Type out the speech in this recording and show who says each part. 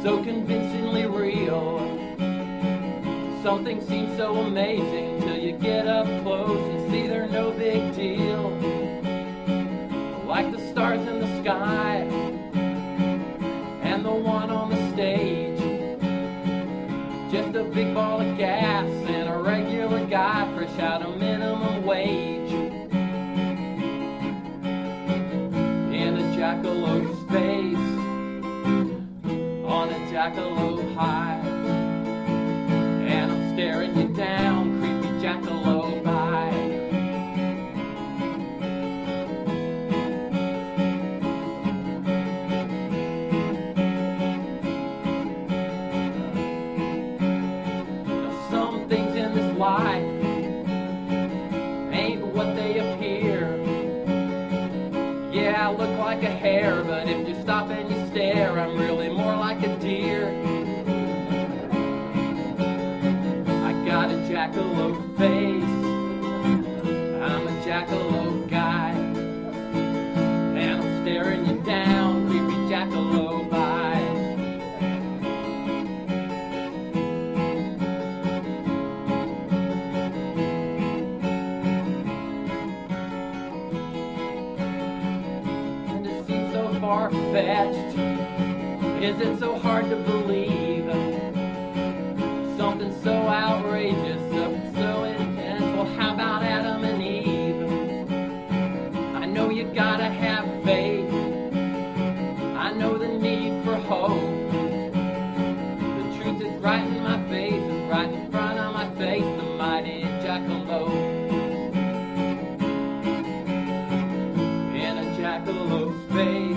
Speaker 1: so convincingly real. Something seems so amazing till you get up close and see they're no big deal. Like the stars in the sky and the one on the stage, just a big ball of gas and a regular guy fresh out of minimum wage in a jackalope space on a jackalope high. And I'm staring you down, creepy jackalope eye. Now some things in this life ain't what they appear. Yeah, I look like a hare, but if you stop and you stare, I'm really more like a deer. I got a jackalope face, I'm a jackalope guy, and I'm staring you down, creepy jackalope eyes. And it seems so far-fetched, is it so hard to believe? Something so outrageous, something so intense. Well, how about Adam and Eve? I know you gotta have faith, I know the need for hope. The truth is right in my face, it's right in front of my face, the mighty jackalope. In a jackalope space.